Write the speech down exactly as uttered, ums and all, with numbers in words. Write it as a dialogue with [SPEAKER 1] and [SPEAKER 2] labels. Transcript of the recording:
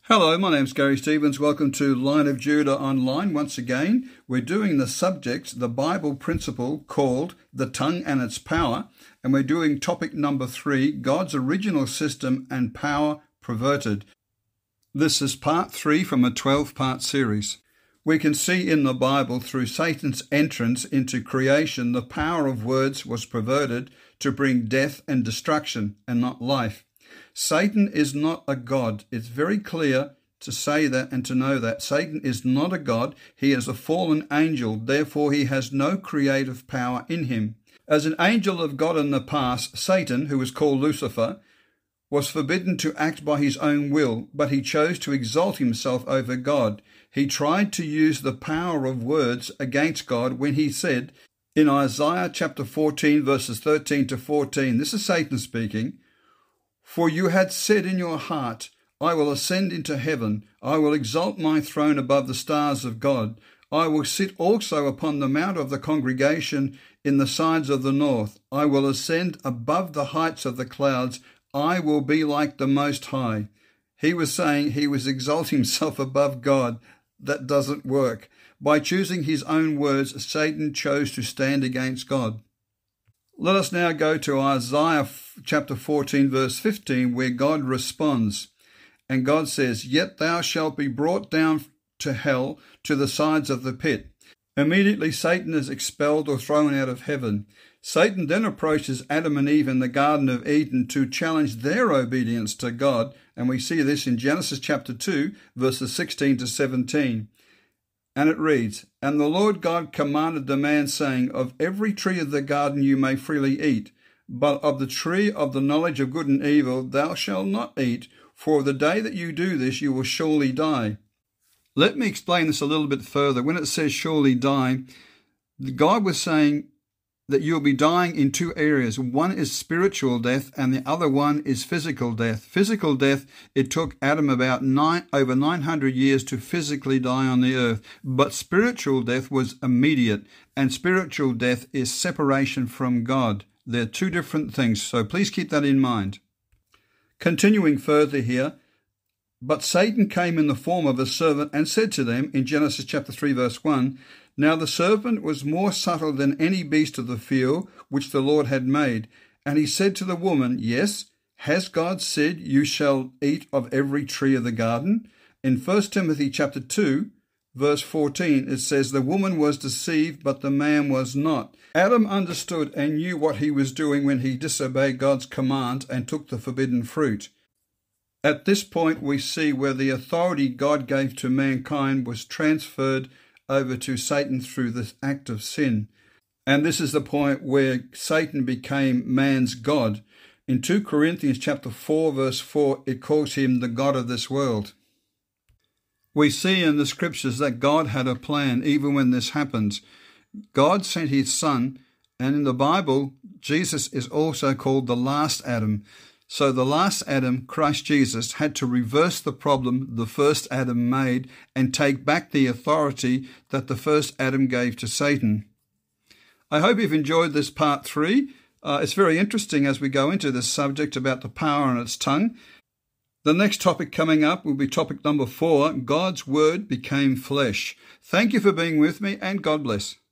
[SPEAKER 1] Hello, my name's Gary Stevens. Welcome to Line of Judah Online. Once again, we're doing the subject, the Bible principle called the tongue and its power, and we're doing topic number three, God's original system and power perverted. This is part three from a twelve-part series. We can see in the Bible through Satan's entrance into creation, the power of words was perverted to bring death and destruction and not life. Satan is not a god. It's very clear to say that and to know that. Satan is not a god. He is a fallen angel. Therefore, he has no creative power in him. As an angel of God in the past, Satan, who was called Lucifer, was forbidden to act by his own will, but he chose to exalt himself over God. He tried to use the power of words against God when he said in Isaiah chapter fourteen, verses thirteen to fourteen, this is Satan speaking, "For you had said in your heart, I will ascend into heaven. I will exalt my throne above the stars of God. I will sit also upon the mount of the congregation in the sides of the north. I will ascend above the heights of the clouds. I will be like the Most High." He was saying he was exalting himself above God. That doesn't work. By choosing his own words, Satan chose to stand against God. Let us now go to Isaiah chapter fourteen, verse fifteen, where God responds. And God says, "Yet thou shalt be brought down to hell, to the sides of the pit." Immediately Satan is expelled or thrown out of heaven. Satan then approaches Adam and Eve in the Garden of Eden to challenge their obedience to God. And we see this in Genesis chapter two, verses sixteen to seventeen. And it reads, "And the Lord God commanded the man, saying, Of every tree of the garden you may freely eat, but of the tree of the knowledge of good and evil thou shalt not eat, for the day that you do this you will surely die." Let me explain this a little bit further. When it says surely die, God was saying that you'll be dying in two areas. One is spiritual death and the other one is physical death. Physical death, it took Adam about nine, over nine hundred years to physically die on the earth. But spiritual death was immediate, and spiritual death is separation from God. They're two different things, so please keep that in mind. Continuing further here, "But Satan came in the form of a servant and said to them," in Genesis chapter three, verse one, "Now the serpent was more subtle than any beast of the field which the Lord had made. And he said to the woman, Yes, has God said you shall eat of every tree of the garden?" In First Timothy chapter two, verse fourteen, it says, "The woman was deceived, but the man was not." Adam understood and knew what he was doing when he disobeyed God's command and took the forbidden fruit. At this point, we see where the authority God gave to mankind was transferred over to Satan through this act of sin. And this is the point where Satan became man's God. In Second Corinthians chapter four, verse four, it calls him the God of this world. We see in the scriptures that God had a plan even when this happens. God sent his son, and in the Bible, Jesus is also called the last Adam. So the last Adam, Christ Jesus, had to reverse the problem the first Adam made and take back the authority that the first Adam gave to Satan. I hope you've enjoyed this part three. Uh, it's very interesting as we go into this subject about the power on its tongue. The next topic coming up will be topic number four, God's Word became flesh. Thank you for being with me, and God bless.